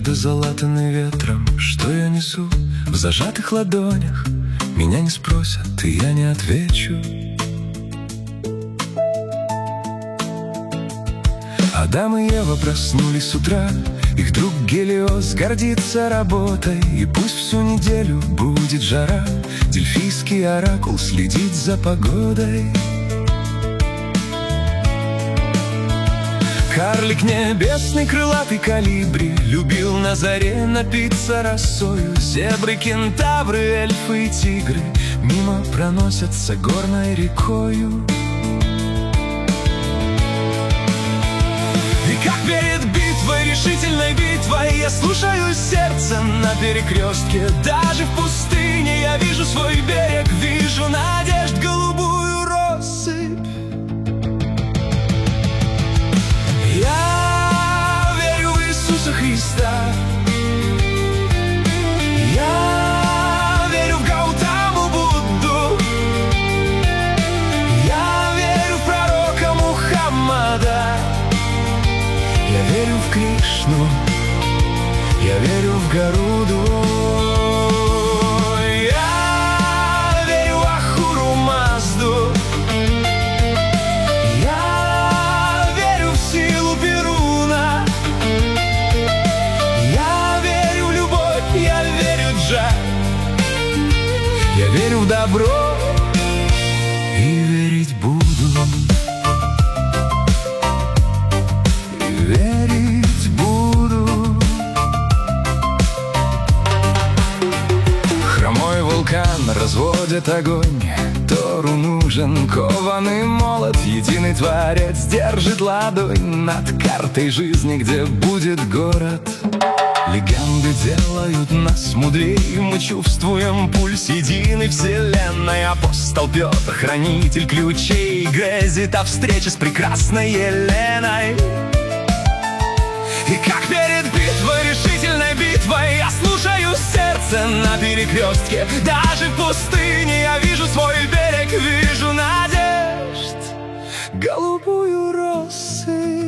надежды, залатанные ветром. Что я несу в зажатых ладонях? Меня не спросят, и я не отвечу. Адам и Ева проснулись с утра. Их друг Гелиос гордится работой, и пусть всю неделю будет жара, дельфийский оракул следит за погодой. Карлик небесный, крылатый колибри, любил на заре напиться росою. Зебры, кентавры, эльфы и тигры мимо проносятся горной рекою. И как перед битвой, решительной битвой, я слушаю сердце на перекрестке. Даже в пустыне я вижу свой берег, вижу надежд голубую россыпь. Я верю в Иисуса Христа, я верю в Гаутаму Будду, я верю в пророка Мухаммада, я верю в Кришну, я верю в Гаруду. Я верю в Ахуру Мазду, я верю в силу Перуна, я верю в любовь, я верю в Джа, я верю в добро и верить буду. Разводит огонь, Тору нужен кованый молот. Единый Творец держит ладонь над картой жизни, где будет город. Легенды делают нас мудрее, мы чувствуем пульс единой вселенной. Апостол Петр, хранитель ключей, грезит о встрече с прекрасной Еленой. И как перед битвой, решительной битвой, я слушаю сердце на перекрестке. Даже в пустыне я вижу свой берег, вижу надежд голубую россыпь.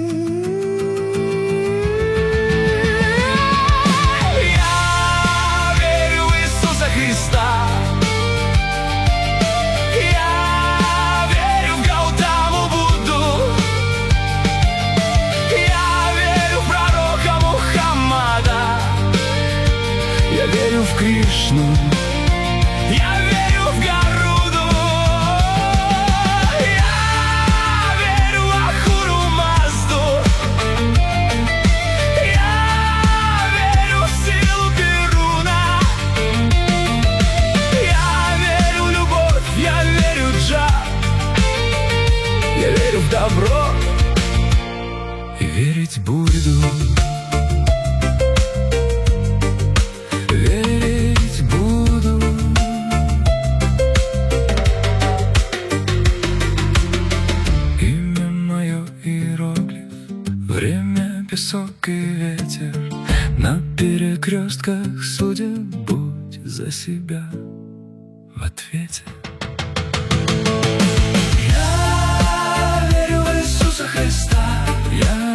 Я верю в Иисуса Христа, я верю в Гаутаму Будду, я верю в пророка Мухаммада, я верю в Кришну, я верю в Гаруду, я верю в Ахуру Мазду, я верю в силу Перуна, я верю в любовь, я верю в Джа, я верю в добро и верить буду. Время, песок и ветер, на перекрестках судеб будь за себя в ответе. Я верю в Иисуса Христа, я